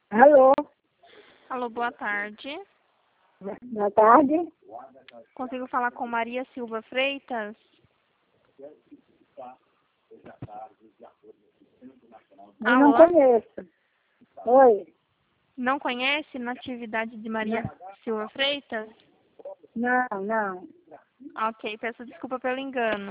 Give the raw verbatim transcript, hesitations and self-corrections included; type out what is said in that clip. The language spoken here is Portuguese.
Alô, Alô, boa tarde. boa tarde. Consigo falar com Maria Silva Freitas? Eu não Alô? conheço. Oi? Não conhece Natividade de Maria Silva Freitas? Não, não. Ok, peço desculpa pelo engano.